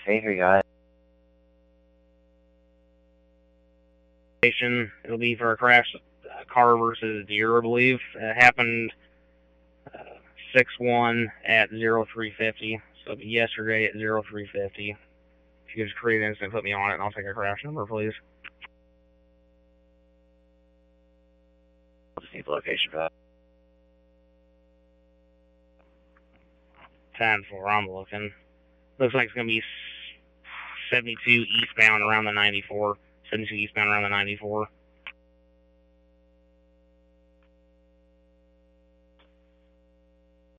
Hey, here, guys. It'll be for a crash car versus deer, I believe. It happened 6-1 at 0350. So it'll be yesterday at 0350. If you could just create an incident, put me on it, and I'll take a crash number, please. I'll just need the location for that. 10-4, I'm looking. Looks like it's going to be 72 eastbound around the 94. 72 eastbound around the 94.